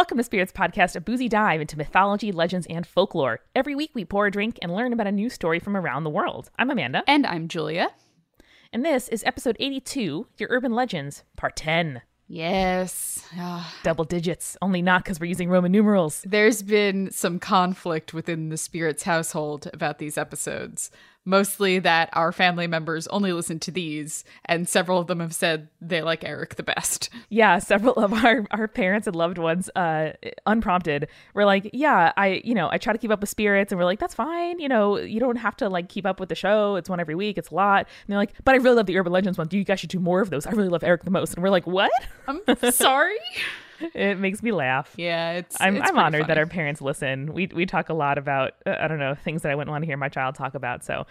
Welcome to Spirits Podcast, a boozy dive into mythology, legends, and folklore. Every week we pour a drink and learn about a new story from around the world. I'm Amanda. And I'm Julia. And this is episode 82, Your Urban Legends, part 10. Yes. Double digits, only not because we're using Roman numerals. There's been some conflict within the Spirits household about these episodes. Mostly that our family members only listen to these, and several of them have said they like Eric the best. Yeah, several of our parents and loved ones, unprompted, were like, yeah, I try to keep up with Spirits, and we're like, that's fine. You know, you don't have to like keep up with the show. It's one every week. It's a lot. And they're like, but I really love the Urban Legends one. You guys should do more of those. I really love Eric the most. And we're like, what? I'm sorry. It makes me laugh. Yeah, I'm honored funny that our parents listen. We talk a lot about, I don't know, things that I wouldn't want to hear my child talk about. So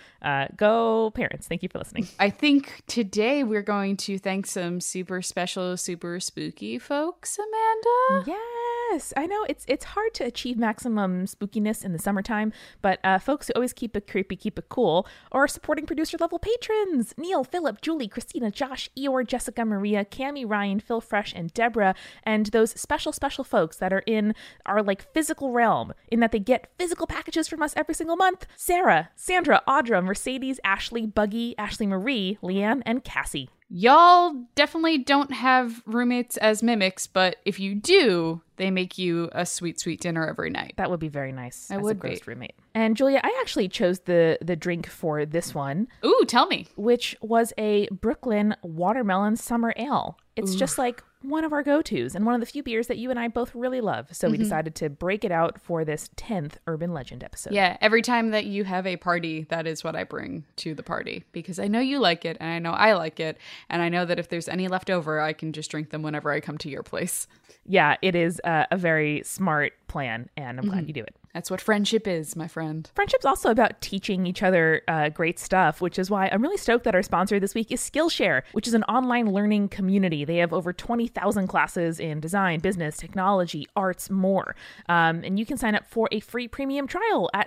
go parents. Thank you for listening. I think today we're going to thank some super special, super spooky folks, Amanda. Yes, I know it's hard to achieve maximum spookiness in the summertime, but folks who always keep it creepy, keep it cool, are supporting producer level patrons. Neil, Philip, Julie, Christina, Josh, Eeyore, Jessica, Maria, Cami, Ryan, Phil Fresh, and Deborah, and those special folks that are in our like physical realm, in that they get physical packages from us every single month. Sarah, Sandra, Audra, Mercedes, Ashley, Buggy, Ashley Marie, Leanne, and Cassie. Y'all definitely don't have roommates as mimics, but if you do, they make you a sweet, sweet dinner every night. That would be very nice. I as would a ghost be. roommate. And Julia, I actually chose the drink for this one. Ooh, tell me. Which was a Brooklyn watermelon summer ale. It's just like one of our go-tos and one of the few beers that you and I both really love. So we decided to break it out for this 10th Urban Legend episode. Yeah, every time that you have a party, that is what I bring to the party. Because I know you like it, and I know I like it, and I know that if there's any left over, I can just drink them whenever I come to your place. Yeah, it is a very smart plan, and I'm glad you do it. That's what friendship is, my friend. Friendship's also about teaching each other great stuff, which is why I'm really stoked that our sponsor this week is Skillshare, which is an online learning community. They have over 20,000 classes in design, business, technology, arts, more. And you can sign up for a free premium trial at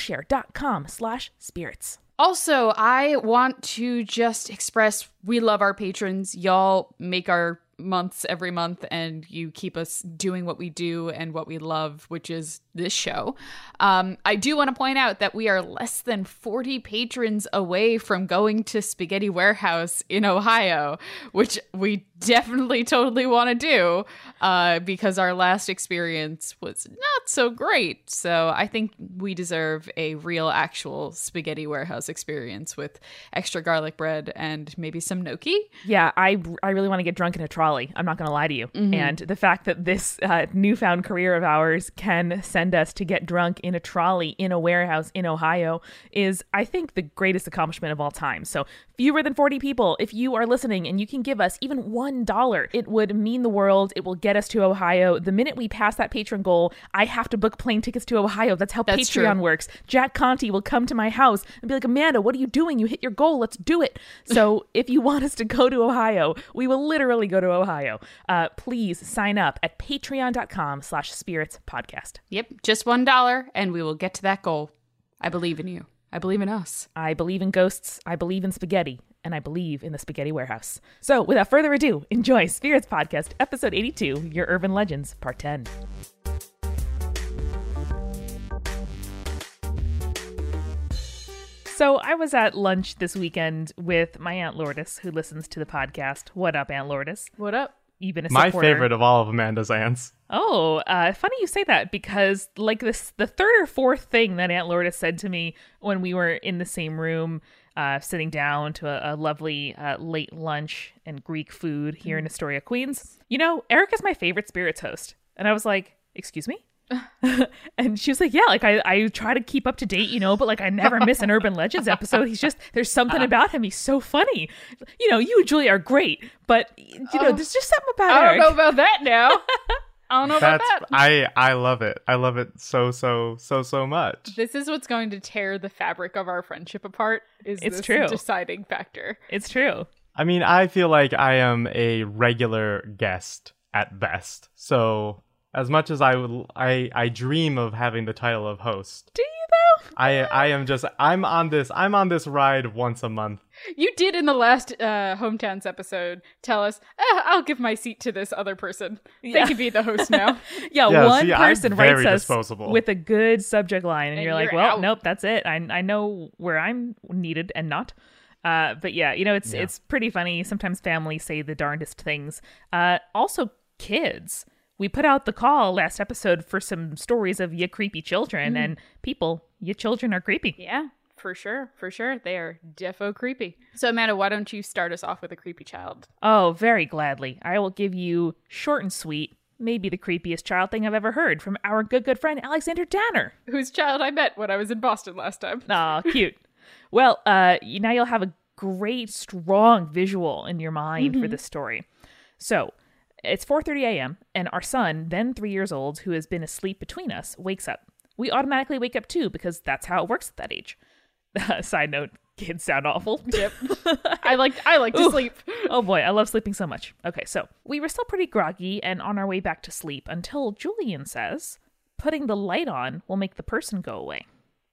Skillshare.com/spirits. Also, I want to just express we love our patrons. Y'all make our months every month, and you keep us doing what we do and what we love, which is this show. I do want to point out that we are less than 40 patrons away from going to Spaghetti Warehouse in Ohio, which we definitely totally want to do because our last experience was not so great. So I think we deserve a real actual Spaghetti Warehouse experience with extra garlic bread and maybe some gnocchi. Yeah, I really want to get drunk in a trolley. I'm not going to lie to you. And the fact that this newfound career of ours can send us to get drunk in a trolley in a warehouse in Ohio is, I think, the greatest accomplishment of all time. So fewer than 40 people, if you are listening and you can give us even $1, it would mean the world. It will get us to Ohio. The minute we pass that patron goal, I have to book plane tickets to Ohio. That's how Patreon works. Jack Conti will come to my house and be like, Amanda, what are you doing? You hit your goal. Let's do it. So if you want us to go to Ohio, we will literally go to Ohio. Please sign up at patreon.com/spiritspodcast. Yep, just $1 and we will get to that goal. I believe in you. I believe in us. I believe in ghosts, I believe in spaghetti, and I believe in the Spaghetti Warehouse. So without further ado, enjoy Spirits Podcast, episode 82, Your Urban Legends, part 10. So I was at lunch this weekend with my Aunt Lourdes, who listens to the podcast. What up, Aunt Lourdes? What up? You've been a My supporter. favorite of all of Amanda's aunts. Oh, funny you say that, because like the third or fourth thing that Aunt Lourdes said to me when we were in the same room, sitting down to a lovely late lunch and Greek food here in Astoria, Queens. You know, Eric is my favorite Spirits host. And I was like, excuse me? And she was like, yeah, like I try to keep up to date, you know, but like I never miss an Urban Legends episode. He's just, there's something about him. He's so funny. You know, you and Julia are great, but you know, there's just something about I Eric. don't know about that now. I don't know about that. I love it. I love it so much. This is what's going to tear the fabric of our friendship apart. It's this true. deciding factor. It's true. I mean, I feel like I am a regular guest at best. So as much as I dream of having the title of host. Do you though? I'm on this ride once a month. You did in the last Hometowns episode tell us, I'll give my seat to this other person. They can be the host now. Yeah, one see, I'm person very writes us disposable. with a good subject line, and you're like, you're well, out. nope, that's it. I know where I'm needed and not. But yeah, it's pretty funny. Sometimes families say the darndest things. Also, kids. We put out the call last episode for some stories of ya creepy children, and people, ya children are creepy. Yeah, for sure. For sure. They are defo creepy. So, Amanda, why don't you start us off with a creepy child? Oh, very gladly. I will give you short and sweet, maybe the creepiest child thing I've ever heard from our good friend Alexander Danner. Whose child I met when I was in Boston last time. Aw, cute. Well, now you'll have a great, strong visual in your mind for this story. So, it's 4:30 a.m., and our son, then 3 years old, who has been asleep between us, wakes up. We automatically wake up too, because that's how it works at that age. Side note, kids sound awful. Yep. I like to sleep. Oh boy, I love sleeping so much. Okay, so we were still pretty groggy and on our way back to sleep until Julian says, putting the light on will make the person go away.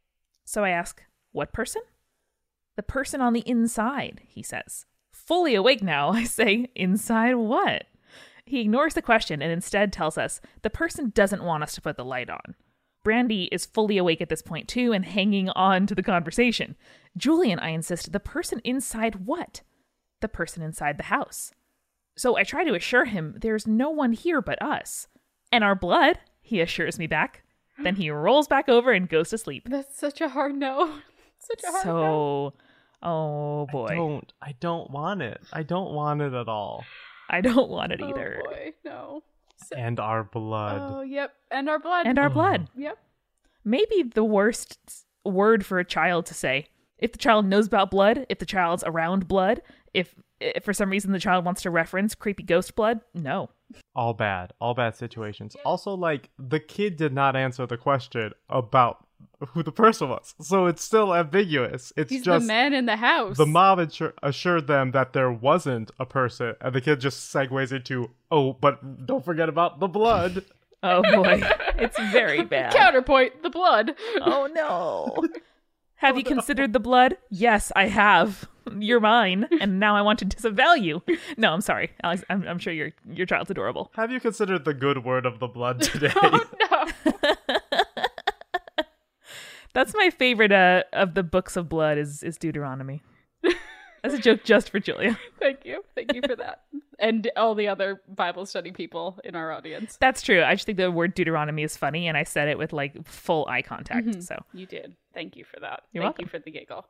So I ask, what person? The person on the inside, he says. Fully awake now, I say, inside what? He ignores the question and instead tells us the person doesn't want us to put the light on. Brandy is fully awake at this point too and hanging on to the conversation. Julian, I insist, the person inside what? The person inside the house. So I try to assure him there's no one here but us. And our blood, he assures me back. Then he rolls back over and goes to sleep. That's such a hard no. Such a hard no. Oh boy. I don't want it. I don't want it at all. I don't want it either. Oh boy, no. And our blood. Oh, yep. And our blood. And our blood. Yep. Maybe the worst word for a child to say. If the child knows about blood, if the child's around blood, if for some reason the child wants to reference creepy ghost blood, no. All bad situations. Also, like, the kid did not answer the question about who the person was, so it's still ambiguous. He's just the man in the house. the mom assured them that there wasn't a person, and the kid just segues into, oh, but don't forget about the blood. Oh boy, it's very bad. Counterpoint, the blood. Oh no. Have you considered the blood? Yes, I have. You're mine, and now I want to disavow you. No, I'm sorry, Alex. I'm sure your child's adorable. Have you considered the good word of the blood today? Oh no. That's my favorite of the books of blood is Deuteronomy. That's a joke just for Julia. Thank you for that. And all the other Bible study people in our audience. That's true. I just think the word Deuteronomy is funny, and I said it with like full eye contact. So You did. Thank you for that. You're Thank welcome. you for the giggle.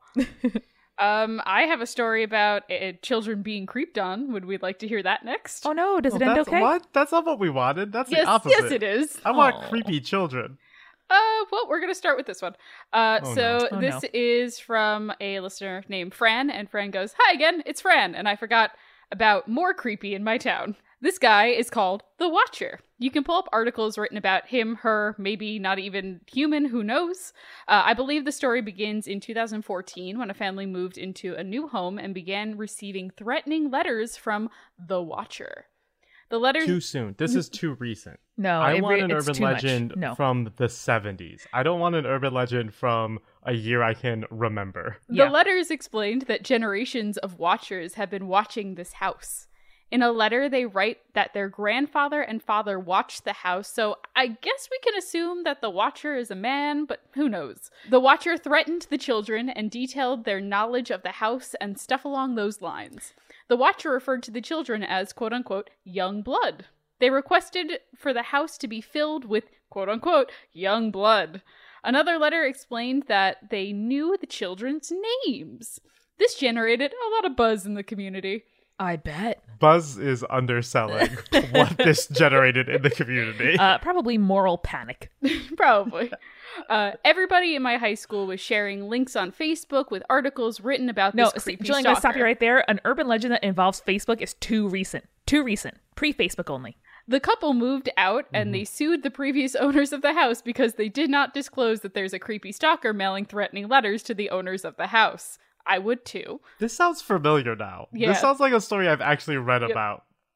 I have a story about children being creeped on. Would we like to hear that next? oh no, does it Well, end that's, okay? What? That's not what we wanted. That's yes, the opposite. yes, it is. I want Aw. creepy children. Well, we're going to start with this one. no. Oh, This no. is from a listener named Fran, and Fran goes, "Hi again, it's Fran, and I forgot about more creepy in my town. This guy is called The Watcher. You can pull up articles written about him, her, maybe not even human, who knows? I believe the story begins in 2014 when a family moved into a new home and began receiving threatening letters from The Watcher. The letters... Too soon. This is too recent. No, I want an it's urban too much. legend No. from the 70s. I don't want an urban legend from a year I can remember. Yeah. The letters explained that generations of watchers have been watching this house. In a letter, they write that their grandfather and father watched the house, so I guess we can assume that the watcher is a man, but who knows? The watcher threatened the children and detailed their knowledge of the house and stuff along those lines. The watcher referred to the children as, quote-unquote, young blood. They requested for the house to be filled with, quote-unquote, young blood. Another letter explained that they knew the children's names. This generated a lot of buzz in the community. I bet. Buzz is underselling what this generated in the community. Probably moral panic. Probably. Everybody in my high school was sharing links on Facebook with articles written about No, this creepy Julie, I'm going to stop stalker. you right there. An urban legend that involves Facebook is too recent. Too recent. Pre-Facebook only. The couple moved out and they sued the previous owners of the house because they did not disclose that there's a creepy stalker mailing threatening letters to the owners of the house. I would too. This sounds familiar now. Yeah. This sounds like a story I've actually read about.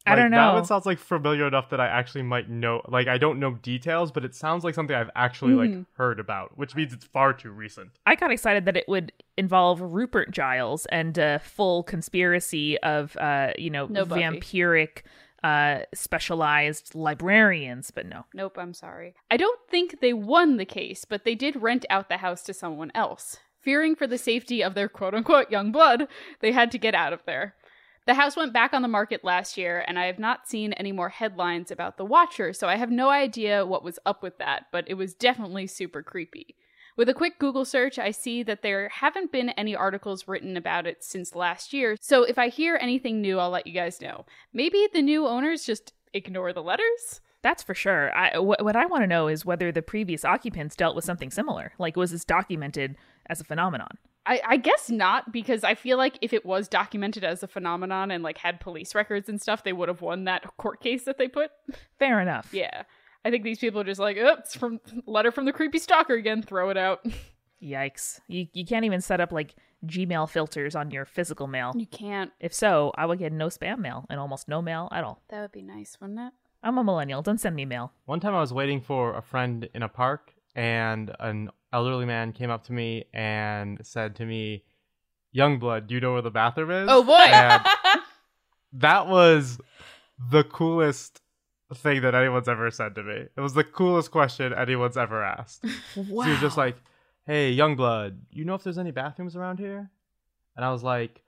I don't know. That one sounds like familiar enough that I actually might know. Like, I don't know details, but it sounds like something I've actually like heard about, which means it's far too recent. I got excited that it would involve Rupert Giles and a full conspiracy of, No Buffy. vampiric, specialized librarians, but no. Nope, I'm sorry. I don't think they won the case, but they did rent out the house to someone else. Fearing for the safety of their quote-unquote young blood, they had to get out of there. The house went back on the market last year, and I have not seen any more headlines about the Watcher, so I have no idea what was up with that, but it was definitely super creepy. With a quick Google search, I see that there haven't been any articles written about it since last year, so if I hear anything new, I'll let you guys know. Maybe the new owners just ignore the letters? That's for sure. What I want to know is whether the previous occupants dealt with something similar. Like, was this documented as a phenomenon? I guess not, because I feel like if it was documented as a phenomenon and like had police records and stuff, they would have won that court case that they put. Fair enough. Yeah. I think these people are just like, oh, it's from letter from the creepy stalker again, throw it out. Yikes. You can't even set up like Gmail filters on your physical mail. You can't. If so, I would get no spam mail and almost no mail at all. That would be nice, wouldn't it? I'm a millennial. Don't send me mail. One time I was waiting for a friend in a park, and an elderly man came up to me and said to me, "Youngblood, do you know where the bathroom is?" Oh, boy. And that was the coolest thing that anyone's ever said to me. It was the coolest question anyone's ever asked. Wow. He was just like, "Hey, Youngblood, you know if there's any bathrooms around here?" And I was like,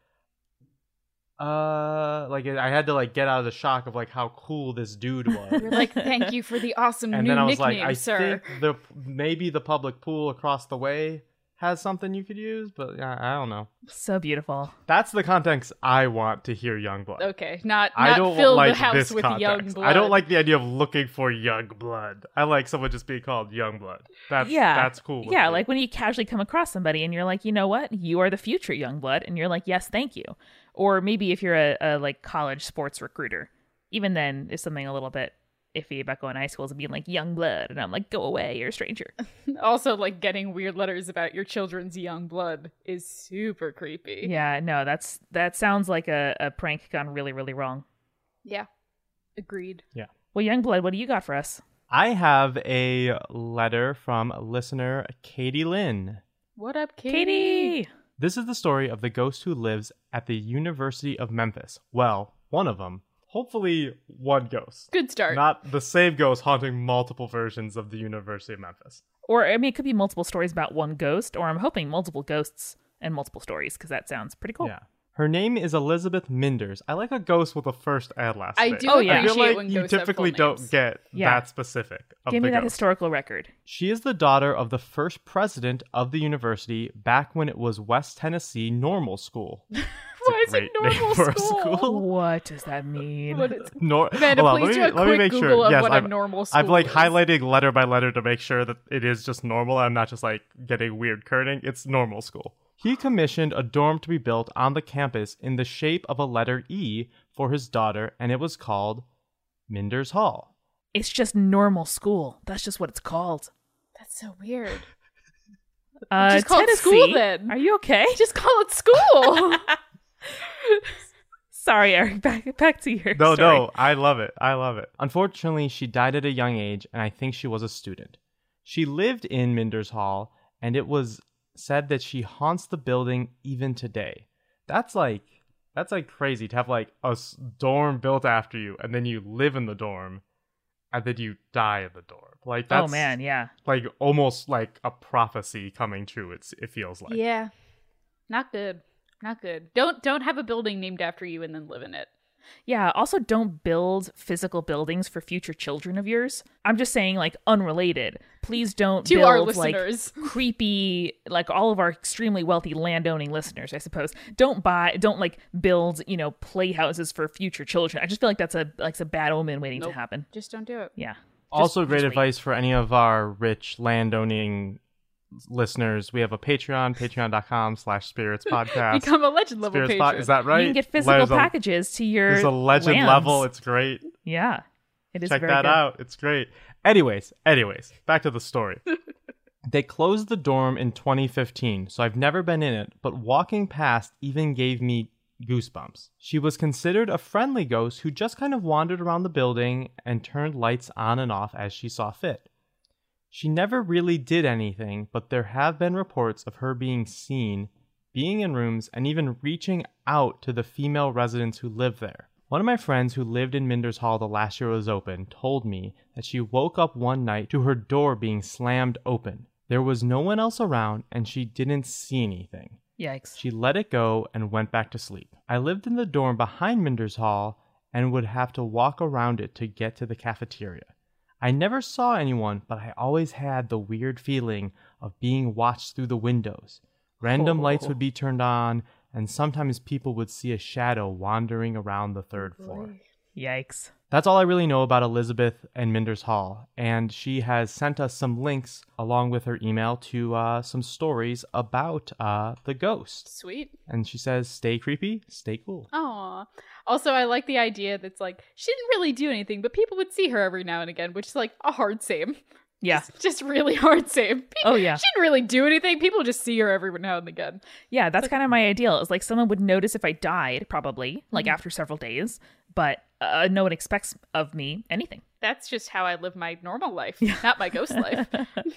I had to like get out of the shock of like how cool this dude was. You're like, thank you for the awesome And new then I was nickname, like, I sir. think maybe the public pool across the way has something you could use, but I don't know. So beautiful. That's the context I want to hear Youngblood. Okay, not I don't fill like the house this with context. young blood. I don't like the idea of looking for young blood. I like someone just being called Youngblood. That's cool. with Yeah, me. like when you casually come across somebody and you're like, you know what? You are the future Youngblood. And you're like, yes, thank you. Or maybe if you're a like college sports recruiter, even then is something a little bit iffy about going to high schools and being like young blood, and I'm like, go away, you're a stranger. Also, like getting weird letters about your children's young blood is super creepy. Yeah, no, that sounds like a prank gone really, really wrong. Yeah. Agreed. Yeah. Well, young blood, what do you got for us? I have a letter from listener Katie Lynn. What up, Katie! This is the story of the ghost who lives at the University of Memphis. Well, one of them. Hopefully one ghost. Good start. Not the same ghost haunting multiple versions of the University of Memphis. Or, I mean, it could be multiple stories about one ghost, or I'm hoping multiple ghosts and multiple stories, because that sounds pretty cool. Yeah. Her name is Elizabeth Minders. I like a ghost with a first and last I name. do Oh, yeah. I feel appreciate like when you ghosts have typically full don't names. get Yeah. that specific of Give the me that ghost. historical record. She is the daughter of the first president of the university back when it was West Tennessee Normal School. Why is it Great name normal for a school? What does that mean? What is- Hold Amanda, on, please do a let me quick make Google sure. of Yes, what I'm, a normal school I'm like is. highlighting letter by letter to make sure that it is just normal. I'm not just like getting weird kerning. It's normal school. He commissioned a dorm to be built on the campus in the shape of a letter E for his daughter, and it was called Minders Hall. It's just normal school. That's just what it's called. That's so weird. Just call it school, then. Are you okay? Just call it school. Sorry, Eric. Back to your No, story. no, I love it. I love it. Unfortunately, she died at a young age, and I think she was a student. She lived in Minders Hall, and it was said that she haunts the building even today. That's like crazy to have like a dorm built after you, and then you live in the dorm, and then you die in the dorm. Like that's Oh man, yeah. like almost like a prophecy coming true. It feels like. Yeah. Not good. Not good. Don't have a building named after you and then live in it. Yeah, also don't build physical buildings for future children of yours. I'm just saying, like, unrelated. Please don't To build, our like, listeners. creepy, like, all of our extremely wealthy landowning listeners, I suppose. Don't like, build, playhouses for future children. I just feel like that's a bad omen waiting Nope. to happen. Just don't do it. Yeah. Also, great just wait. advice for any of our rich landowning listeners. We have a Patreon, patreon.com/spirits podcast. Become a legend level Spirits patron. Is that right? You can get physical There's packages to your There's a legend lands. level. It's great. Yeah. It is Check very that good. out. It's great. Anyways, back to the story. They closed the dorm in 2015, so I've never been in it, but walking past even gave me goosebumps. She was considered a friendly ghost who just kind of wandered around the building and turned lights on and off as she saw fit. She never really did anything, but there have been reports of her being seen, being in rooms, and even reaching out to the female residents who live there. One of my friends who lived in Minders Hall the last year it was open told me that she woke up one night to her door being slammed open. There was no one else around and she didn't see anything. Yikes. She let it go and went back to sleep. I lived in the dorm behind Minders Hall and would have to walk around it to get to the cafeteria. I never saw anyone, but I always had the weird feeling of being watched through the windows. Random lights would be turned on, and sometimes people would see a shadow wandering around the third floor. Yikes. That's all I really know about Elizabeth and Minders Hall, and she has sent us some links along with her email to some stories about the ghost. Sweet. And she says, stay creepy, stay cool. Aw. Also, I like the idea that's like, she didn't really do anything, but people would see her every now and again, which is like a hard same. Yeah. Just really hard same. Oh, yeah. She didn't really do anything. People just see her every now and again. Yeah, that's kind of my ideal. Is like someone would notice if I died, probably, like after several days, but no one expects of me anything. That's just how I live my normal life, not my ghost life.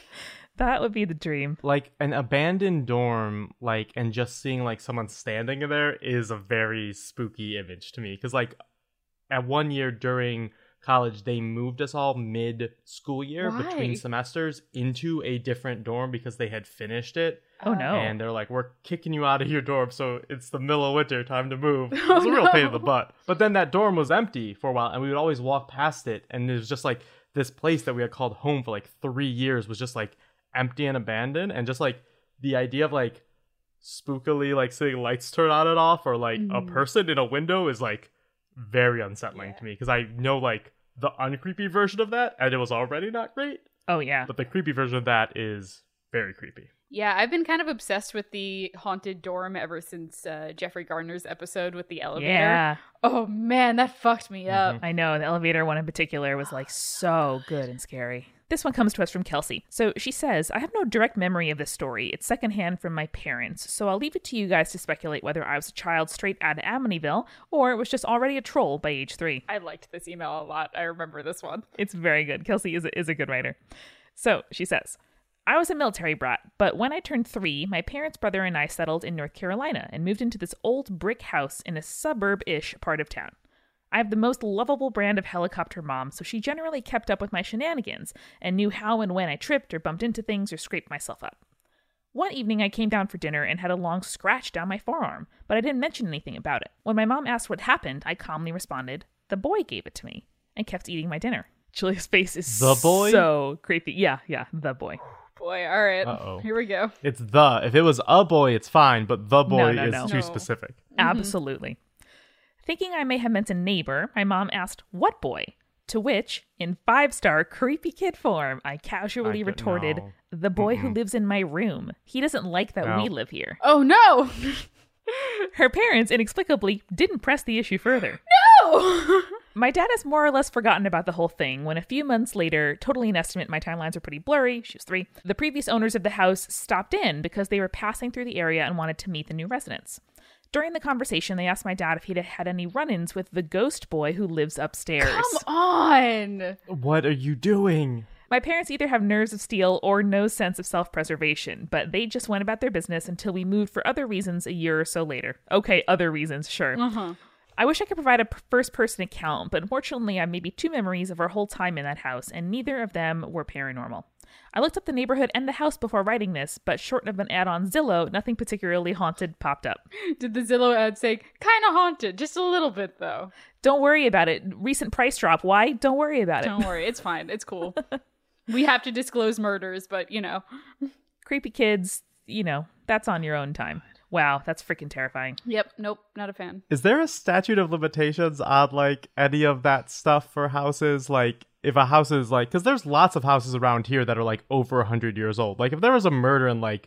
That would be the dream. Like an abandoned dorm, like, and just seeing like someone standing in there is a very spooky image to me. Because like at one year during college, they moved us all mid-school year Why? between semesters into a different dorm because they had finished it. Oh, no. And they're like, we're kicking you out of your dorm, so it's the middle of winter, time to move. It was a real pain in the butt. But then that dorm was empty for a while, and we would always walk past it, and it was just like this place that we had called home for like 3 years was just like empty and abandoned, and just like the idea of like spookily like seeing lights turn on and off, or like a person in a window is like very unsettling to me, because I know like the uncreepy version of that, and it was already not great. Oh, yeah. But the creepy version of that is very creepy. Yeah, I've been kind of obsessed with the haunted dorm ever since Jeffrey Gardner's episode with the elevator. Yeah. Oh man, that fucked me up. I know. The elevator one in particular was like so good and scary. This one comes to us from Kelsey. So she says, I have no direct memory of this story. It's secondhand from my parents. So I'll leave it to you guys to speculate whether I was a child straight out of Amityville or it was just already a troll by age 3. I liked this email a lot. I remember this one. It's very good. Kelsey is a good writer. So she says, I was a military brat, but when I turned 3, my parents' brother and I settled in North Carolina and moved into this old brick house in a suburb-ish part of town. I have the most lovable brand of helicopter mom, so she generally kept up with my shenanigans and knew how and when I tripped or bumped into things or scraped myself up. One evening I came down for dinner and had a long scratch down my forearm, but I didn't mention anything about it. When my mom asked what happened, I calmly responded, the boy gave it to me, and kept eating my dinner. Julia's face is The boy? so creepy. Yeah, the boy. Boy, all right. Uh-oh. Here we go. It's the. If it was a boy, it's fine, but the boy No. is too No. specific. Absolutely. Thinking I may have meant a neighbor, my mom asked, what boy? To which, in 5-star creepy kid form, I casually I don't retorted, know. the boy who lives in my room. He doesn't like that No. we live here. Oh no! Her parents, inexplicably, didn't press the issue further. No! My dad has more or less forgotten about the whole thing when a few months later, totally an estimate, my timelines are pretty blurry, she was 3, the previous owners of the house stopped in because they were passing through the area and wanted to meet the new residents. During the conversation, they asked my dad if he'd had any run-ins with the ghost boy who lives upstairs. Come on! What are you doing? My parents either have nerves of steel or no sense of self-preservation, but they just went about their business until we moved for other reasons a year or so later. Okay, other reasons, sure. Uh-huh. I wish I could provide a first-person account, but unfortunately I have maybe 2 memories of our whole time in that house, and neither of them were paranormal. I looked up the neighborhood and the house before writing this, but short of an ad on Zillow, nothing particularly haunted popped up. Did the Zillow ad say, kind of haunted, just a little bit though? Don't worry about it. Recent price drop. Why? Don't worry about it. Don't worry, it's fine. It's cool. We have to disclose murders, but you know. Creepy kids, that's on your own time. Wow, that's freaking terrifying. Yep, nope, not a fan. Is there a statute of limitations on like any of that stuff for houses? Like if a house is like, because there's lots of houses around here that are like over 100 years old. Like if there was a murder in like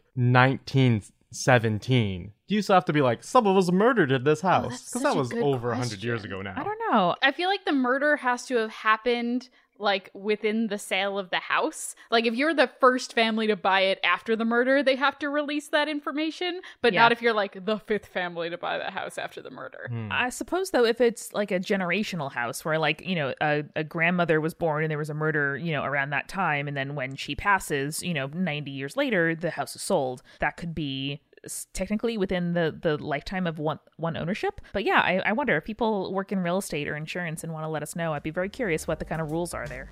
1917, do you still have to be like, someone was murdered in this house? that's Because such that a was good over 100 years question. ago now. I don't know. I feel like the murder has to have happened like within the sale of the house. Like if you're the first family to buy it after the murder, they have to release that information, but not if you're like the fifth family to buy the house after the murder. I suppose though, if it's like a generational house where like, you know, a grandmother was born and there was a murder, you know, around that time, and then when she passes, you know, 90 years later, the house is sold, that could be technically within the lifetime of one ownership. But yeah, I wonder if people work in real estate or insurance and want to let us know. I'd be very curious what the kind of rules are there.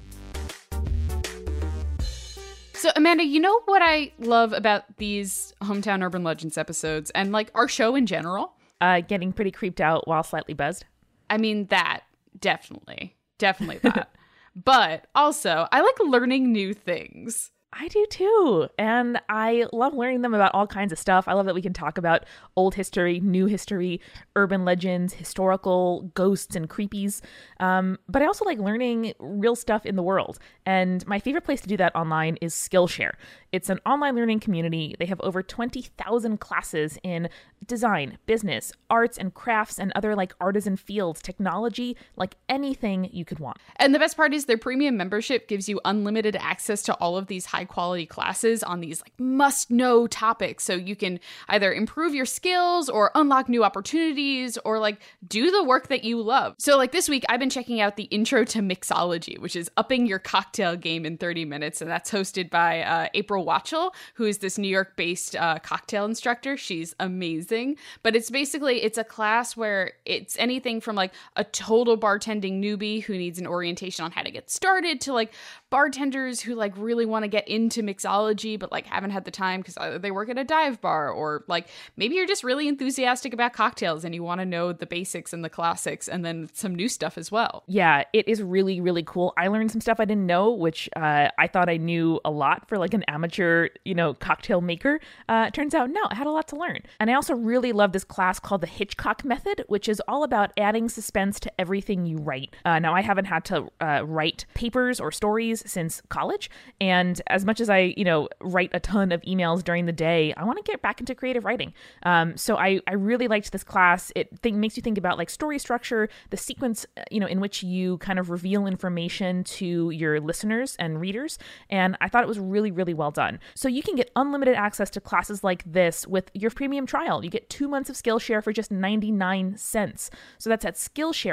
So Amanda, you know what I love about these Hometown Urban Legends episodes and like our show in general? Getting pretty creeped out while slightly buzzed. I mean, that definitely that. But also I like learning new things. I do too. And I love learning them about all kinds of stuff. I love that we can talk about old history, new history, urban legends, historical ghosts and creepies. But I also like learning real stuff in the world. And my favorite place to do that online is Skillshare. It's an online learning community. They have over 20,000 classes in design, business, arts and crafts, and other like artisan fields, technology, like anything you could want. And the best part is their premium membership gives you unlimited access to all of these high quality classes on these like must know topics. So you can either improve your skills or unlock new opportunities or like do the work that you love. So like this week, I've been checking out the Intro to Mixology, which is upping your cocktail game in 30 minutes. And that's hosted by April Watchell, who is this New York based cocktail instructor. She's amazing. But it's a class where it's anything from like a total bartending newbie who needs an orientation on how to get started to like bartenders who like really want to get into mixology but like haven't had the time because either they work at a dive bar or like maybe you're just really enthusiastic about cocktails and you want to know the basics and the classics and then some new stuff as well. Yeah, it is really, really cool. I learned some stuff I didn't know, which I thought I knew a lot for like an amateur, you know, cocktail maker. Turns out, no, I had a lot to learn. And I also really love this class called the Hitchcock Method, which is all about adding suspense to everything you write. Now, I haven't had to write papers or stories since college. And as much as I, you know, write a ton of emails during the day, I want to get back into creative writing. So I really liked this class. It makes you think about like story structure, the sequence, you know, in which you kind of reveal information to your listeners and readers. And I thought it was really, really well done. So you can get unlimited access to classes like this with your premium trial. You get 2 months of Skillshare for just 99 cents. So that's at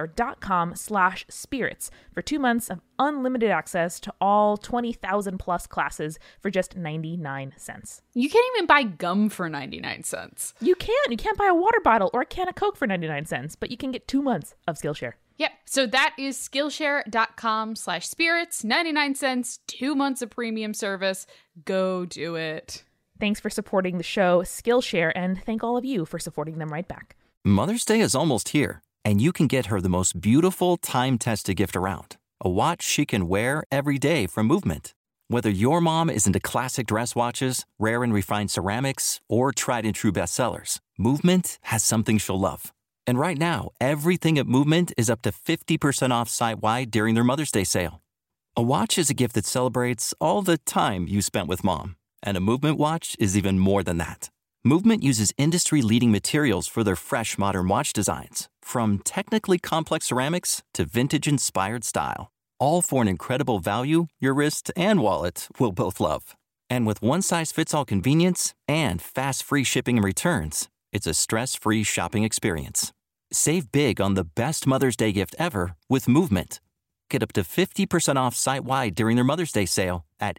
Skillshare.com/spirits for 2 months of unlimited access to all 20,000 plus classes for just 99 cents. You can't even buy gum for 99 cents. You can't. You can't buy a water bottle or a can of Coke for 99 cents, but you can get 2 months of Skillshare. Yep. So that is Skillshare.com/spirits, 99 cents, 2 months of premium service. Go do it. Thanks for supporting the show, Skillshare, and thank all of you for supporting them right back. Mother's Day is almost here, and you can get her the most beautiful time-tested gift around. A watch she can wear every day from Movement. Whether your mom is into classic dress watches, rare and refined ceramics, or tried and true bestsellers, Movement has something she'll love. And right now, everything at Movement is up to 50% off site-wide during their Mother's Day sale. A watch is a gift that celebrates all the time you spent with mom. And a Movement watch is even more than that. Movement uses industry-leading materials for their fresh modern watch designs, from technically complex ceramics to vintage-inspired style. All for an incredible value your wrist and wallet will both love. And with one-size-fits-all convenience and fast free shipping and returns, it's a stress-free shopping experience. Save big on the best Mother's Day gift ever with Movement. Get up to 50% off site-wide during their Mother's Day sale at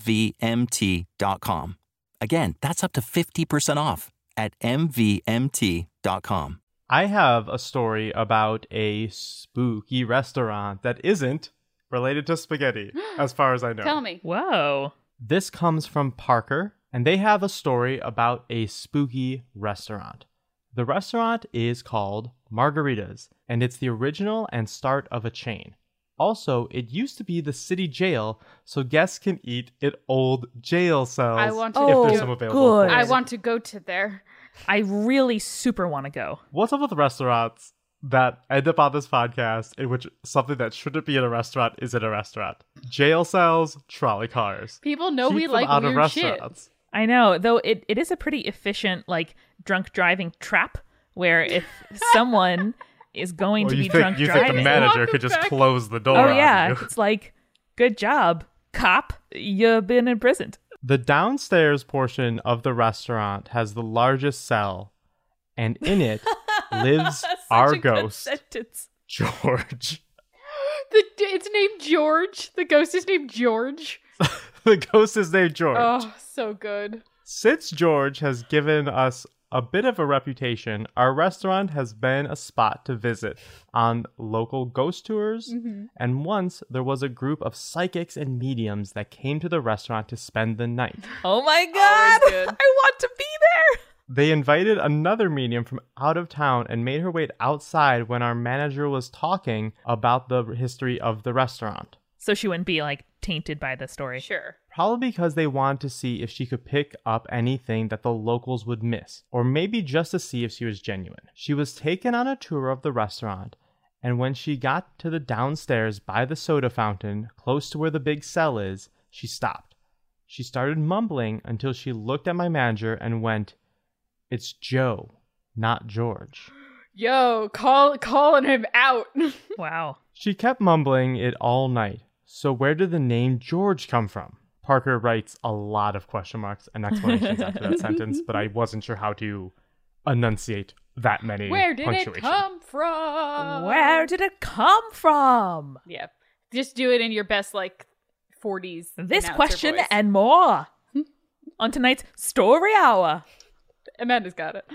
MVMT.com. Again, that's up to 50% off at MVMT.com. I have a story about a spooky restaurant that isn't related to spaghetti, as far as I know. Tell me. Whoa. This comes from Parker, and they have a story about a spooky restaurant. The restaurant is called Margarita's, and it's the original and start of a chain. Also, it used to be the city jail, so guests can eat in old jail cells I want to if go. there's some available. Good. I want to go to there. I really super want to go. What's up with restaurants that end up on this podcast in which something that shouldn't be in a restaurant is in a restaurant? Jail cells, trolley cars. People know Keep we them like out of weird shit. restaurants. I know, though it is a pretty efficient, like, drunk driving trap where if someone is going to be drunk you driving. think the manager Welcome could just back. close the door Oh on yeah, you. it's like Good job, cop. You've been imprisoned. The downstairs portion of the restaurant has the largest cell, and in it lives our Such a good ghost, sentence. George. It's named George. The ghost is named George. The ghost is named George. Oh, so good. Since George has given us a bit of a reputation, our restaurant has been a spot to visit on local ghost tours. And once there was a group of psychics and mediums that came to the restaurant to spend the night. Oh my God. good. I want to be there. They invited another medium from out of town and made her wait outside when our manager was talking about the history of the restaurant. So she wouldn't be like tainted by the story. Sure. Probably because they wanted to see if she could pick up anything that the locals would miss, or maybe just to see if she was genuine. She was taken on a tour of the restaurant, and when she got to the downstairs by the soda fountain, close to where the big cell is, she stopped. She started mumbling until she looked at my manager and went, "It's Joe, not George." Yo, calling him out. Wow. She kept mumbling it all night. So where did the name George come from? Parker writes a lot of question marks and explanations after that sentence, but I wasn't sure how to enunciate that many Where did it punctuation. come from? Where did it come from? Yeah. Just do it in your best, like, 40s. This announcer question voice. and more on tonight's Story Hour. Amanda's got it.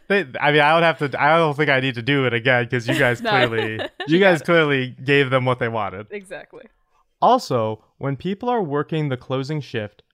I don't think I need to do it again because you guys clearly gave them what they wanted. Exactly. Also, when people are working the closing shift,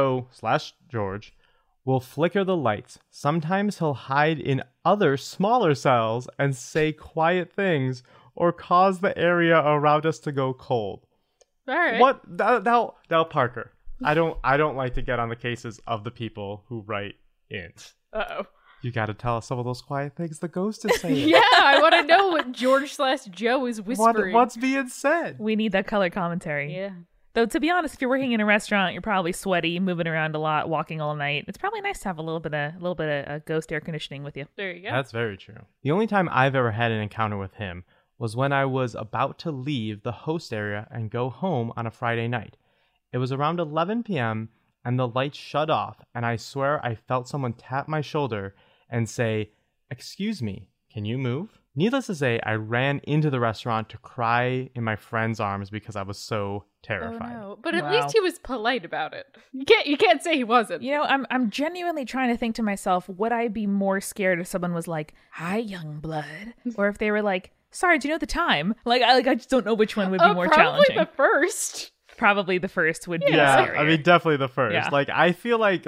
Joe/George will flicker the lights. Sometimes he'll hide in other smaller cells and say quiet things or cause the area around us to go cold. All right. What? Now, Parker, I don't like to get on the cases of the people who write in. Uh-oh. You got to tell us some of those quiet things the ghost is saying. Yeah, I want to know what George/Joe is whispering. What's being said? We need that color commentary. Yeah. Though, to be honest, if you're working in a restaurant, you're probably sweaty, moving around a lot, walking all night. It's probably nice to have a little bit of ghost air conditioning with you. There you go. That's very true. The only time I've ever had an encounter with him was when I was about to leave the host area and go home on a Friday night. It was around 11 p.m. and the lights shut off, and I swear I felt someone tap my shoulder and say, "Excuse me, can you move?" Needless to say, I ran into the restaurant to cry in my friend's arms because I was so terrified. Oh, no. But at Wow. least he was polite about it. You can't say he wasn't. You know, I'm genuinely trying to think to myself, would I be more scared if someone was like, "Hi, young blood," or if they were like, "Sorry, do you know the time?" I just don't know which one would be more probably challenging. the first. Probably the first would be Yeah, scarier. I mean, definitely the first. Yeah. I feel like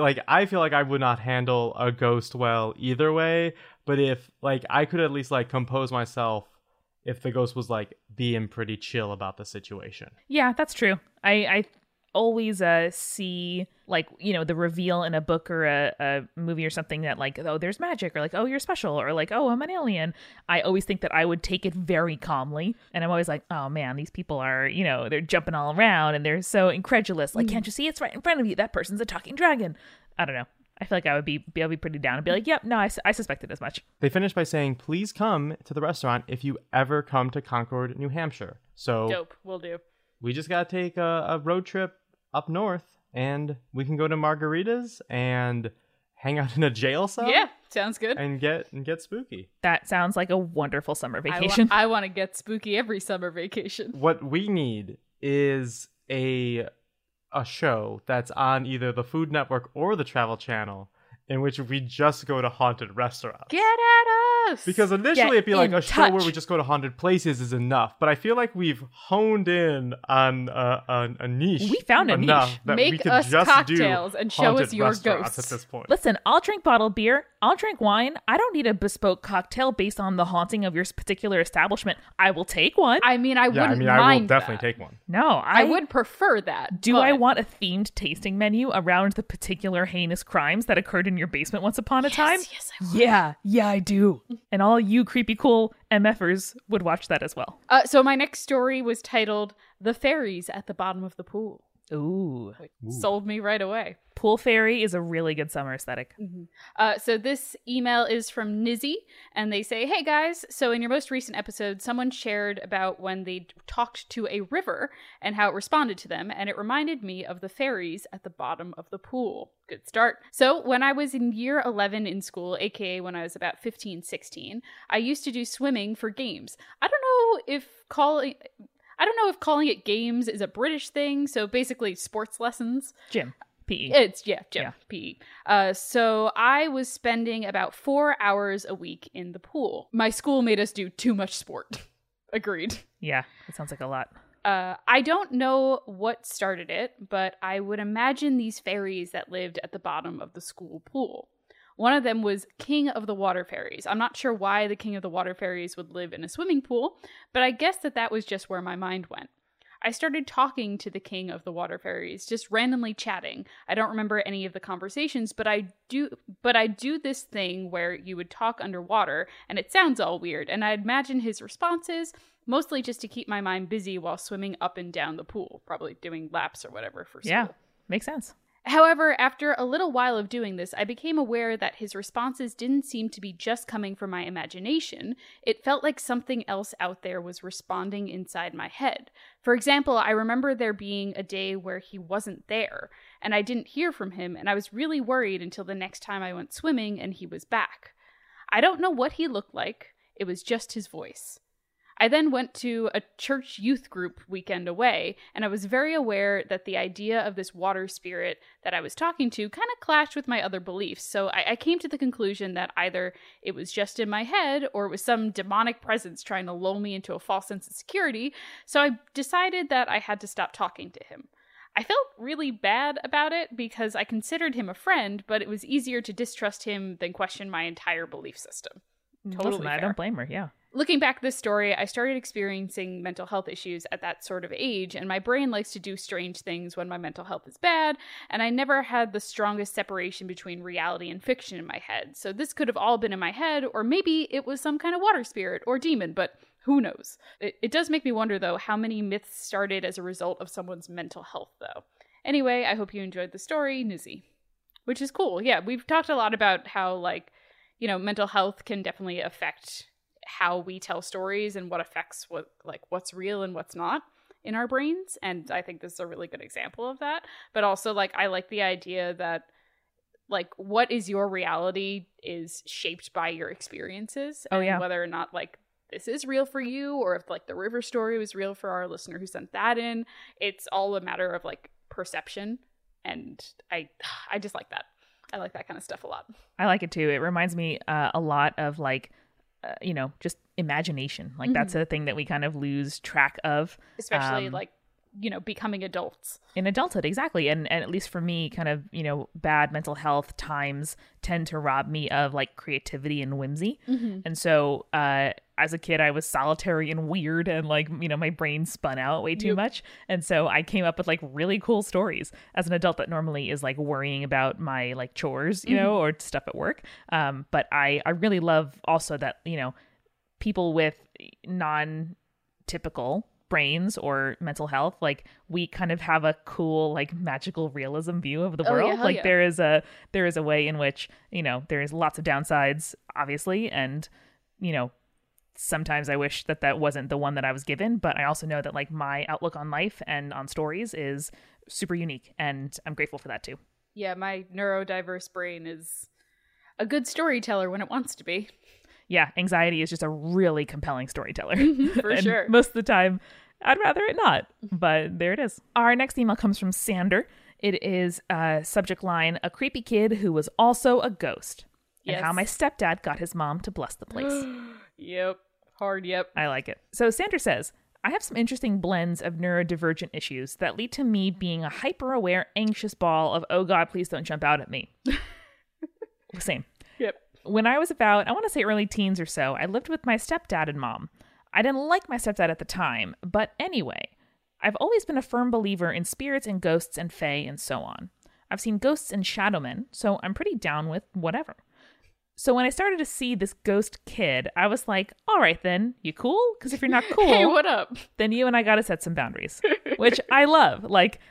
I would not handle a ghost well either way. But if I could at least compose myself if the ghost was being pretty chill about the situation. Yeah, that's true. I always see the reveal in a book or a movie or something that oh, there's magic, or oh, you're special, or oh, I'm an alien. I always think that I would take it very calmly, and I'm always like, oh man, these people are they're jumping all around and they're so incredulous. Can't you see it's right in front of you? That person's a talking dragon. I don't know. I feel like I'll be pretty down and be like, yep, no, I suspected as much. They finished by saying, "Please come to the restaurant if you ever come to Concord, New Hampshire." So Dope. Will do. we just gotta take a road trip up north, and we can go to Margaritas and hang out in a jail cell. Yeah, sounds good. And get spooky. That sounds like a wonderful summer vacation. I want to get spooky every summer vacation. What we need is a show that's on either the Food Network or the Travel Channel, in which we just go to haunted restaurants. Get at us! Because initially Get it'd be like in a show where touch. we just go to haunted places is enough, but I feel like we've honed in on a niche. We found a enough niche. that we Make could us just cocktails do and show haunted us your restaurants ghosts. at this point. Listen, I'll drink bottled beer. I'll drink wine. I don't need a bespoke cocktail based on the haunting of your particular establishment. I will take one. I mean, I wouldn't mind I will definitely that. take one. No, I would prefer that. Do but I want a themed tasting menu around the particular heinous crimes that occurred in your basement once upon a time? Yes, I would. Yeah, I do. And all you creepy cool MFers would watch that as well. So my next story was titled "The Fairies at the Bottom of the Pool." Ooh. Sold me right away. Pool fairy is a really good summer aesthetic. So this email is from Nizzy, and they say, "Hey guys, so in your most recent episode, someone shared about when they talked to a river and how it responded to them, and it reminded me of the fairies at the bottom of the pool." Good start. So when I was in year 11 in school, aka when I was about 15, 16, I used to do swimming for games. I don't know if calling it games is a British thing, so basically sports lessons. Gym. PE. It's, gym, PE. So I was spending about 4 hours a week in the pool. My school made us do too much sport. Agreed. Yeah, it sounds like a lot. I don't know what started it, but I would imagine these fairies that lived at the bottom of the school pool. One of them was King of the Water Fairies. I'm not sure why the King of the Water Fairies would live in a swimming pool, but I guess that was just where my mind went. I started talking to the King of the Water Fairies, just randomly chatting. I don't remember any of the conversations, but I do this thing where you would talk underwater, and it sounds all weird, and I imagine his responses, mostly just to keep my mind busy while swimming up and down the pool, probably doing laps or whatever for school. Yeah, makes sense. However, after a little while of doing this, I became aware that his responses didn't seem to be just coming from my imagination. It felt like something else out there was responding inside my head. For example, I remember there being a day where he wasn't there, and I didn't hear from him, and I was really worried until the next time I went swimming and he was back. I don't know what he looked like. It was just his voice. I then went to a church youth group weekend away, and I was very aware that the idea of this water spirit that I was talking to kind of clashed with my other beliefs, so I came to the conclusion that either it was just in my head or it was some demonic presence trying to lull me into a false sense of security, so I decided that I had to stop talking to him. I felt really bad about it because I considered him a friend, but it was easier to distrust him than question my entire belief system. Totally Listen, I fair. don't blame her, yeah. Looking back at this story, I started experiencing mental health issues at that sort of age, and my brain likes to do strange things when my mental health is bad, and I never had the strongest separation between reality and fiction in my head. So this could have all been in my head, or maybe it was some kind of water spirit or demon, but who knows? It does make me wonder, though, how many myths started as a result of someone's mental health, though. Anyway, I hope you enjoyed the story, Nizzy. Which is cool. Yeah, we've talked a lot about how, mental health can definitely affect how we tell stories and what affects what's real and what's not in our brains, and I think this is a really good example of that. But also, I like the idea that what is your reality is shaped by your experiences. Oh, yeah. And whether or not this is real for you, or if the river story was real for our listener who sent that in, it's all a matter of perception, and I just like that. I like that kind of stuff a lot. I like it too. It reminds me a lot of just imagination. That's a thing that we kind of lose track of. Especially becoming adults. In adulthood, exactly. And at least for me, kind of, bad mental health times tend to rob me of creativity and whimsy. Mm-hmm. And so as a kid, I was solitary and weird, and my brain spun out way too much. And so I came up with really cool stories as an adult that normally is worrying about my chores, or stuff at work. But I really love also that, people with non-typical brains or mental health, we kind of have a cool magical realism view of the world. Yeah. There is a way in which there is lots of downsides, obviously, and sometimes I wish that wasn't the one that I was given, but I also know that my outlook on life and on stories is super unique, and I'm grateful for that too. Yeah, my neurodiverse brain is a good storyteller when it wants to be. Yeah, anxiety is just a really compelling storyteller. For and sure. Most of the time, I'd rather it not, but there it is. Our next email comes from Sander. It is subject line, a creepy kid who was also a ghost. Yes. And how my stepdad got his mom to bless the place. Yep. Hard, yep. I like it. So Sander says, I have some interesting blends of neurodivergent issues that lead to me being a hyper-aware, anxious ball of, oh God, please don't jump out at me. Same. Yep. When I was about, I want to say early teens or so, I lived with my stepdad and mom. I didn't like my stepdad at the time, but anyway, I've always been a firm believer in spirits and ghosts and fae and so on. I've seen ghosts and shadow men, so I'm pretty down with whatever. So when I started to see this ghost kid, I was like, all right then, you cool? Because if you're not cool, hey, what up? Then you and I got to set some boundaries, which I love.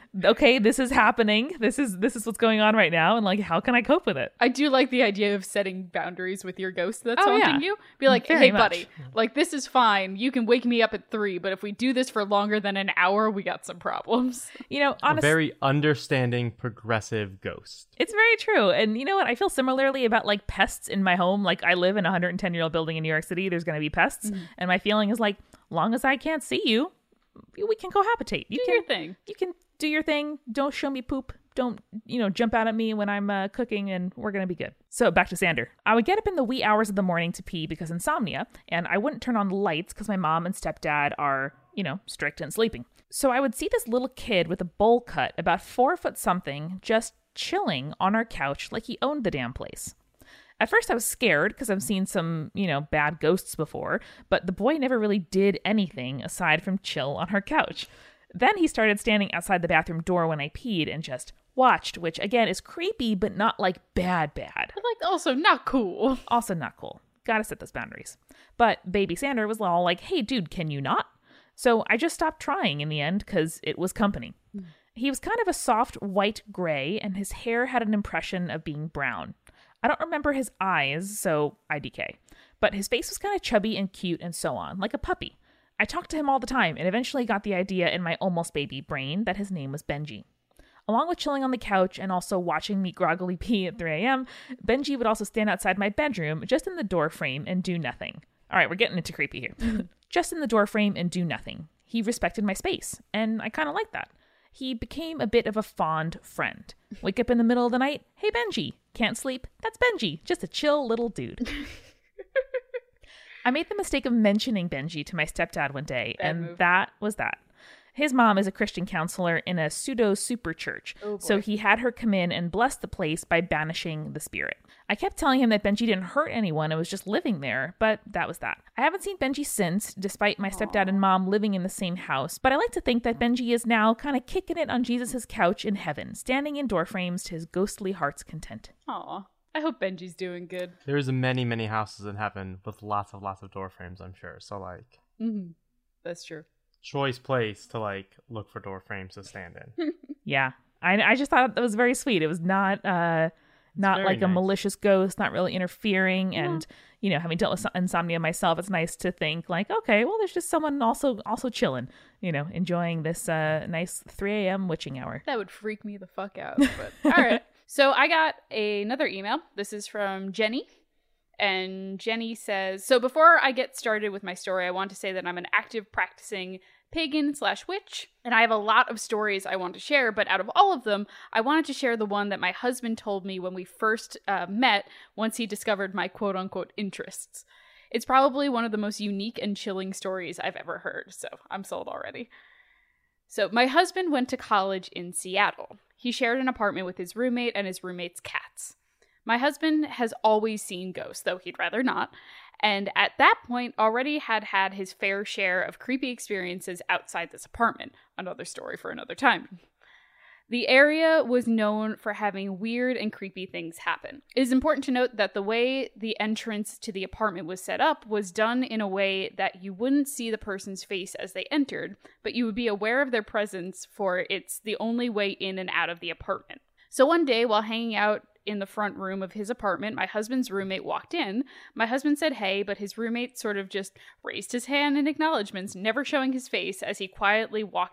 okay, this is happening. This is what's going on right now. And like, how can I cope with it? I do like the idea of setting boundaries with your ghost that's Oh, haunting yeah. you. Be like, Very hey, much. buddy, like, this is fine. You can wake me up at 3, but if we do this for longer than an hour, we got some problems. You know, A honestly, very understanding, progressive ghost. it's very true. And you know what? I feel similarly about like pests in my home. Like I live in a 110-year-old building in New York City. There's going to be pests. And my feeling is like, long as I can't see you, we can cohabitate. You Do can your thing. You can do your thing. Don't show me poop. Don't, jump out at me when I'm cooking, and we're going to be good. So back to Sander. I would get up in the wee hours of the morning to pee because insomnia, and I wouldn't turn on the lights because my mom and stepdad are, strict and sleeping. So I would see this little kid with a bowl cut about 4 foot something just chilling on our couch like he owned the damn place. At first I was scared because I've seen some, bad ghosts before, but the boy never really did anything aside from chill on her couch. Then he started standing outside the bathroom door when I peed and just watched, which again is creepy, but not like bad. But like, also not cool. Also not cool. Gotta set those boundaries. But baby Sander was all like, hey dude, can you not? So I just stopped trying in the end because it was company. He was kind of a soft white gray and his hair had an impression of being brown. I don't remember his eyes, so IDK. But his face was kind of chubby and cute and so on, like a puppy. I talked to him all the time and eventually got the idea in my almost baby brain that his name was Benji. Along with chilling on the couch and also watching me groggily pee at 3 a.m., Benji would also stand outside my bedroom just in the door frame and do nothing. All right, we're getting into creepy here. Just in the door frame and do nothing. He respected my space, and I kind of liked that. He became a bit of a fond friend. Wake up in the middle of the night, hey Benji. Can't sleep, that's Benji. Just a chill little dude. I made the mistake of mentioning Benji to my stepdad one day, and that was that. His mom is a Christian counselor in a pseudo-super church, so he had her come in and bless the place by banishing the spirit. I kept telling him that Benji didn't hurt anyone and was just living there, but that was that. I haven't seen Benji since, despite my stepdad and mom living in the same house, but I like to think that Benji is now kind of kicking it on Jesus' couch in heaven, standing in door frames to his ghostly heart's content. Aw. I hope Benji's doing good. There's many, many houses in heaven with lots of door frames, I'm sure. So, like, That's true. choice place to, like, look for door frames to stand in. Yeah. I just thought that was very sweet. It was not very like a nice. malicious ghost, not really interfering. And, having dealt with insomnia myself, it's nice to think like, okay, well, there's just someone also chilling, enjoying this nice 3 a.m. witching hour. That would freak me the fuck out. But all right. So I got another email. This is from Jenny. And Jenny says, so before I get started with my story, I want to say that I'm an active practicing pagan/witch, and I have a lot of stories I want to share, but out of all of them, I wanted to share the one that my husband told me when we first met once he discovered my quote-unquote interests. It's probably one of the most unique and chilling stories I've ever heard, so I'm sold already. So my husband went to college in Seattle. He shared an apartment with his roommate and his roommate's cats. My husband has always seen ghosts, though he'd rather not, and at that point already had his fair share of creepy experiences outside this apartment. Another story for another time. The area was known for having weird and creepy things happen. It is important to note that the way the entrance to the apartment was set up was done in a way that you wouldn't see the person's face as they entered, but you would be aware of their presence, for it's the only way in and out of the apartment. So one day, while hanging out in the front room of his apartment, my husband's roommate walked in. My husband said hey, but his roommate sort of just raised his hand in acknowledgments, never showing his face as he quietly walked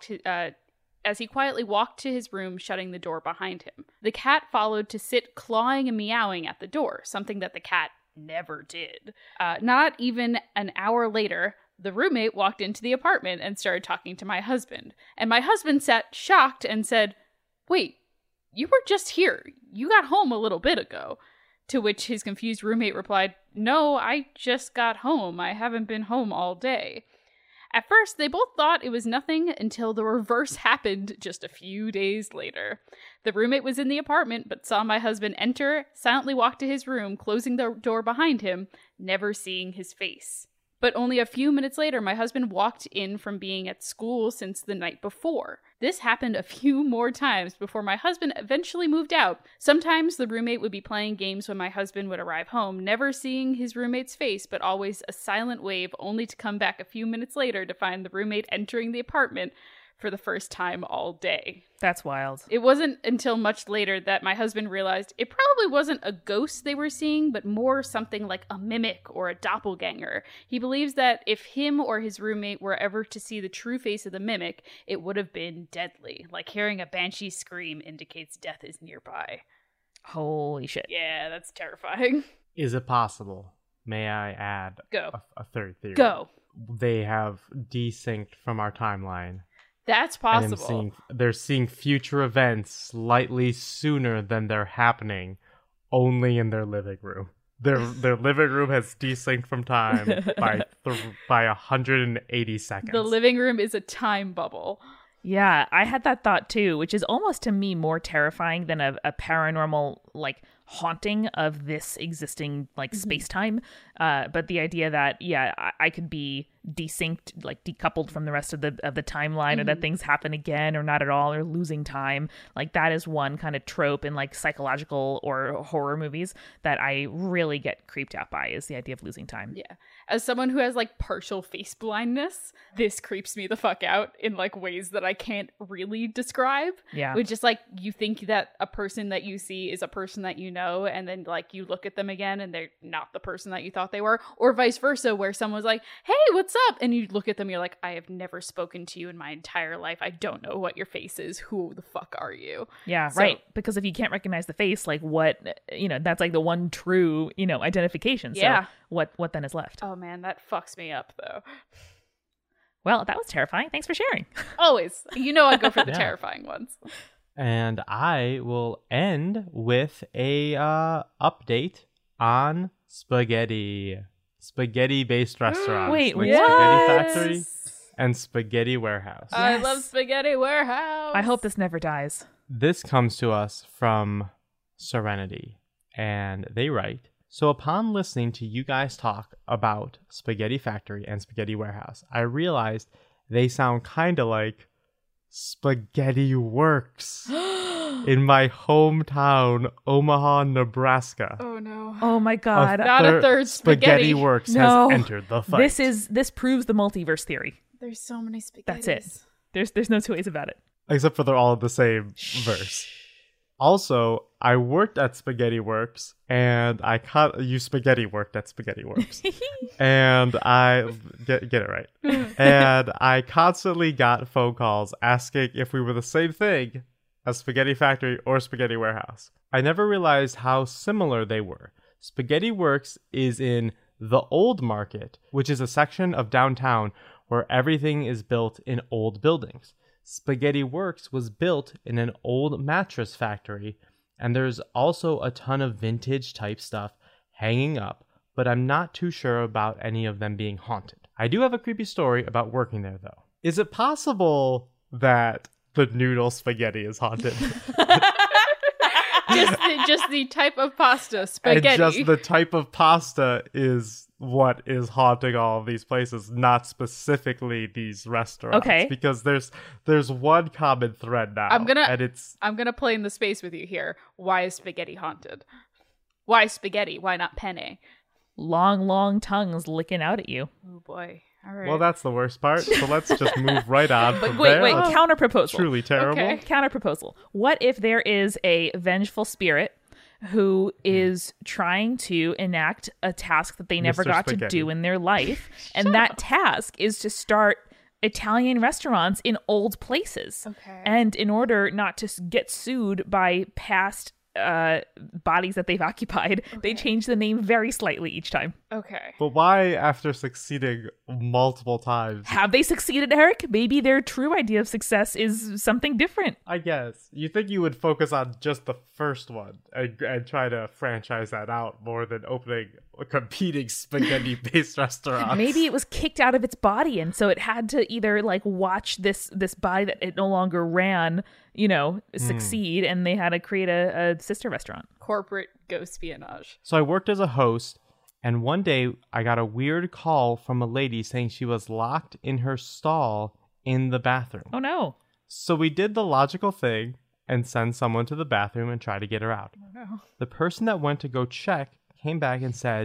to his room, shutting the door behind him. The cat followed to sit clawing and meowing at the door, something that the cat never did. Not even an hour later, the roommate walked into the apartment and started talking to my husband. And my husband sat shocked and said, "Wait, you were just here. You got home a little bit ago." To which his confused roommate replied, "No, I just got home. I haven't been home all day." At first, they both thought it was nothing until the reverse happened just a few days later. The roommate was in the apartment, but saw my husband enter, silently walk to his room, closing the door behind him, never seeing his face. But only a few minutes later, my husband walked in from being at school since the night before. This happened a few more times before my husband eventually moved out. Sometimes the roommate would be playing games when my husband would arrive home, never seeing his roommate's face, but always a silent wave, only to come back a few minutes later to find the roommate entering the apartment for the first time all day. That's wild. It wasn't until much later that my husband realized it probably wasn't a ghost they were seeing, but more something like a mimic or a doppelganger. He believes that if him or his roommate were ever to see the true face of the mimic, it would have been deadly. Like hearing a banshee scream indicates death is nearby. Holy shit. Yeah, that's terrifying. Is it possible? May I add Go. a third theory? Go. They have desynced from our timeline. That's possible. They're seeing future events slightly sooner than they're happening, only in their living room. Their living room has desynced from time by 180 seconds. The living room is a time bubble. Yeah, I had that thought too, which is almost to me more terrifying than a paranormal like haunting of this existing like space-time. But the idea that I could be desynced, like decoupled from the rest of the timeline, or that things happen again or not at all, or losing time, like that is one kind of trope in like psychological or horror movies that I really get creeped out by, is the idea of losing time. Yeah. As someone who has like partial face blindness, this creeps me the fuck out in like ways that I can't really describe. Yeah. Which is like, you think that a person that you see is a person that you know, and then like you look at them again and they're not the person that you thought they were, or vice versa, where someone's like, hey, what's up? And you look at them, you're like, I have never spoken to you in my entire life. I don't know what your face is. Who the fuck are you? Yeah, So- right. Because if you can't recognize the face, like what, that's like the one true, identification. Yeah. So what then is left? Oh man, that fucks me up though. Well, that was terrifying. Thanks for sharing. Always. I go for the Yeah. terrifying ones. And I will end with a update on spaghetti-based restaurants. Wait, like what? Spaghetti Factory and Spaghetti Warehouse. I Yes. love Spaghetti Warehouse. I hope this never dies. This comes to us from Serenity, and they write, so upon listening to you guys talk about Spaghetti Factory and Spaghetti Warehouse, I realized they sound kind of like Spaghetti Works in my hometown, Omaha, Nebraska. Oh no. Oh my god. Not a third spaghetti. Works No. has entered the fight. This proves the multiverse theory. There's so many spaghettis. That's it. There's no two ways about it. Except for they're all in the same verse. Also, I worked at Spaghetti Works, and you spaghetti worked at Spaghetti Works, and I get it right. And I constantly got phone calls asking if we were the same thing as Spaghetti Factory or Spaghetti Warehouse. I never realized how similar they were. Spaghetti Works is in the Old Market, which is a section of downtown where everything is built in old buildings. Spaghetti Works was built in an old mattress factory, and there's also a ton of vintage type stuff hanging up, but I'm not too sure about any of them being haunted. I do have a creepy story about working there, though. Is it possible that the noodle spaghetti is haunted? just the type of pasta, spaghetti. And just the type of pasta is what is haunting all of these places, not specifically these restaurants. Okay. Because there's one common thread now. I'm gonna play in the space with you here. Why is spaghetti haunted? Why spaghetti? Why not penne? Long tongues licking out at you. Oh boy. All right. Well, that's the worst part. So let's just move right on But from wait, there. counter proposal. Truly terrible. Okay. Counter proposal. What if there is a vengeful spirit who is trying to enact a task that they never Mr. got to Spaghetti. do in their life, and that task is to start Italian restaurants in old places. Okay. And in order not to get sued by past bodies that they've occupied, they change the name very slightly each time. Okay. But why, after succeeding multiple times? Have they succeeded, Eric? Maybe their true idea of success is something different. I guess. You think you would focus on just the first one and try to franchise that out more than opening competing spaghetti-based restaurants. Maybe it was kicked out of its body, and so it had to either like watch this body that it no longer ran, succeed, and they had to create a sister restaurant. Corporate ghost-spionage. So I worked as a host, and one day I got a weird call from a lady saying she was locked in her stall in the bathroom. Oh no. So we did the logical thing and send someone to the bathroom and try to get her out. Oh no. The person that went to go check came back and said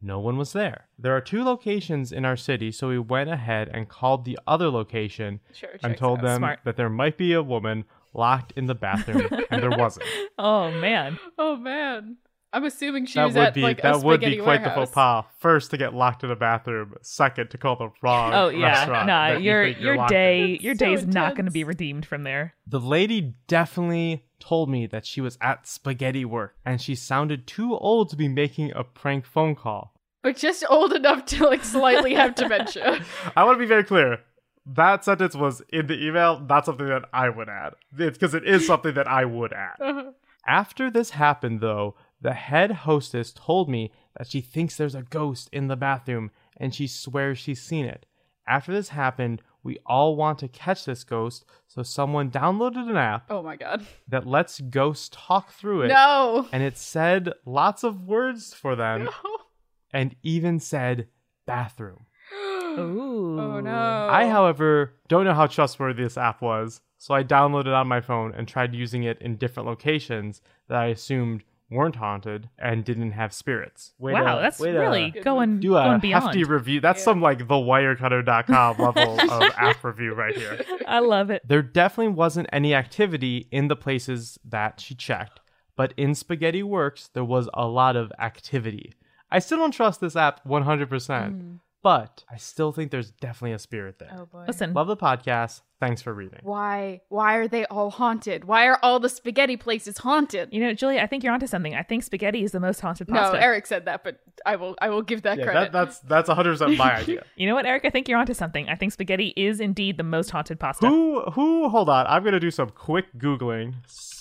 No one was there. There are 2 locations in our city, so we went ahead and called the other location and told them Smart. that there might be a woman locked in the bathroom, and there wasn't. Oh, man. Oh man. I'm assuming she That was would at be like a that would spaghetti be quite the warehouse. faux pas. First, to get locked in a bathroom. Second, to call the wrong Oh, yeah. restaurant. Nah, that you your think you're your locked in. day It's your so day's not going to intense. be redeemed from there. The lady definitely told me that she was at spaghetti work, and she sounded too old to be making a prank phone call. But just old enough to like slightly have dementia. I want to be very clear. That sentence was in the email, not something that I would add. Because it is something that I would add. After this happened, though, the head hostess told me that she thinks there's a ghost in the bathroom, and she swears she's seen it. After this happened, we all want to catch this ghost, so someone downloaded an app Oh my god. that lets ghosts talk through it. No. And it said lots of words for them, No. and even said bathroom. Ooh. Oh no. I, however, don't know how trustworthy this app was, so I downloaded it on my phone and tried using it in different locations that I assumed weren't haunted and didn't have spirits. Wow, that's really going do a going beyond. hefty review. That's some like thewirecutter.com level of app review right here. I love it. There definitely wasn't any activity in the places that she checked, but in Spaghetti Works, there was a lot of activity. I still don't trust this app 100%, but I still think there's definitely a spirit there. Oh boy. Listen, Love the podcast. Thanks for reading. Why are they all haunted? Why are all the spaghetti places haunted? you know, Julia, I think you're onto something. I think spaghetti is the most haunted No, pasta. Eric said that, but I will give that credit. that's 100% my idea. You know what, Eric? I think you're onto something. I think spaghetti is indeed the most haunted pasta. Who, hold on. I'm going to do some quick Googling.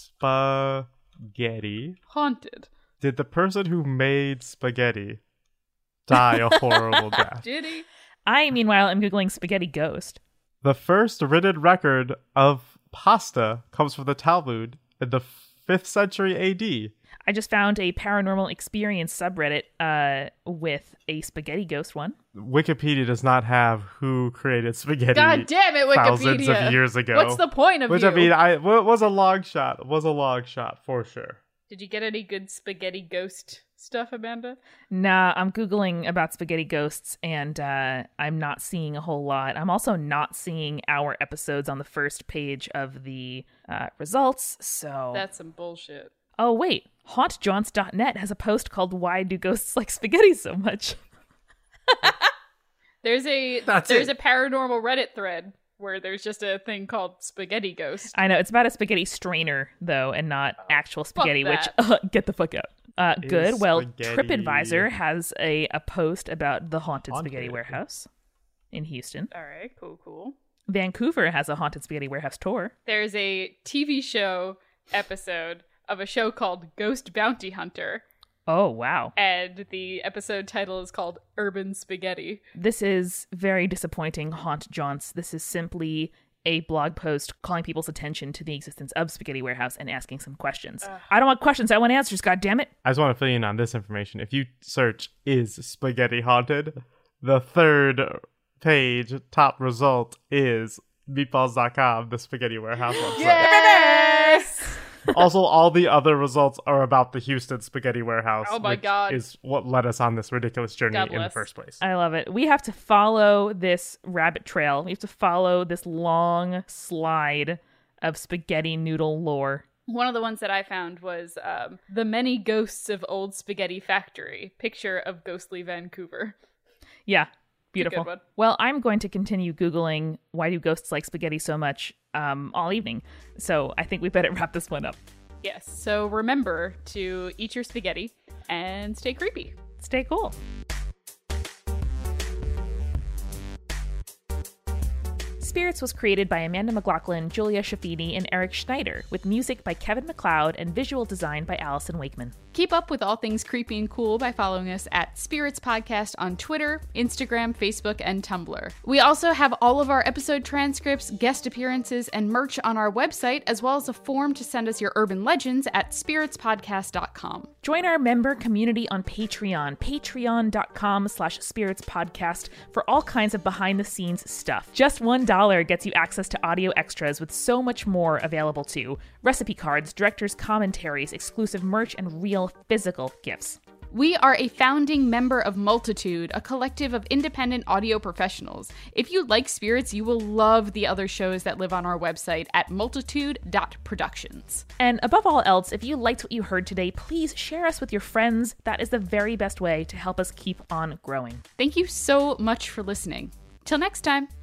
Spaghetti. Haunted. Did the person who made spaghetti die a horrible death? Did he? I, meanwhile, am Googling spaghetti ghost. The first written record of pasta comes from the Talmud in the 5th century AD. I just found a paranormal experience subreddit with a spaghetti ghost one. Wikipedia does not have who created spaghetti. God damn it, Wikipedia. Thousands of years ago. What's the point of Which you? I mean, was a long shot. Was a long shot for sure. Did you get any good spaghetti ghost stuff, Amanda? Nah, I'm Googling about spaghetti ghosts, and I'm not seeing a whole lot. I'm also not seeing our episodes on the first page of the results, so... That's some bullshit. Oh, wait. HauntJaunts.net has a post called Why Do Ghosts Like Spaghetti So Much? There's a paranormal Reddit thread where there's just a thing called spaghetti ghost. I know, it's about a spaghetti strainer, though, and not actual spaghetti, which, that. get the fuck out. Good. Well, spaghetti- TripAdvisor has a post about the haunted spaghetti Haunted. warehouse in Houston. All right, cool. Vancouver has a haunted spaghetti warehouse tour. There's a TV show episode of a show called Ghost Bounty Hunter, Oh, wow. and the episode title is called Urban Spaghetti. This is very disappointing, Haunt Jaunts. This is simply a blog post calling people's attention to the existence of Spaghetti Warehouse and asking some questions. I don't want questions, I want answers, goddammit. I just want to fill you in on this information. If you search "is spaghetti haunted," the third page top result is meatballs.com, the spaghetti warehouse website. Yes! Also, all the other results are about the Houston spaghetti warehouse. Oh my which God. is what led us on this ridiculous journey God in the bless. first place. I love it. We have to follow this rabbit trail. We have to follow this long slide of spaghetti noodle lore. One of the ones that I found was The Many Ghosts of Old Spaghetti Factory, picture of ghostly Vancouver. Yeah, beautiful. good one. Well, I'm going to continue Googling why do ghosts like spaghetti so much all evening. So I think we better wrap this one up. Yes, so remember to eat your spaghetti and stay creepy. Stay cool. Spirits was created by Amanda McLaughlin, Julia Shafini, and Eric Schneider, with music by Kevin MacLeod and visual design by Allison Wakeman. Keep up with all things creepy and cool by following us at Spirits Podcast on Twitter, Instagram, Facebook, and Tumblr. We also have all of our episode transcripts, guest appearances, and merch on our website, as well as a form to send us your urban legends at spiritspodcast.com. Join our member community on Patreon, patreon.com/spiritspodcast, for all kinds of behind-the-scenes stuff. Just $1 gets you access to audio extras with so much more available too. Recipe cards, director's commentaries, exclusive merch, and real physical gifts. We are a founding member of Multitude, a collective of independent audio professionals. If you like Spirits, you will love the other shows that live on our website at multitude.productions. And above all else, if you liked what you heard today, please share us with your friends. That is the very best way to help us keep on growing. Thank you so much for listening. Till next time.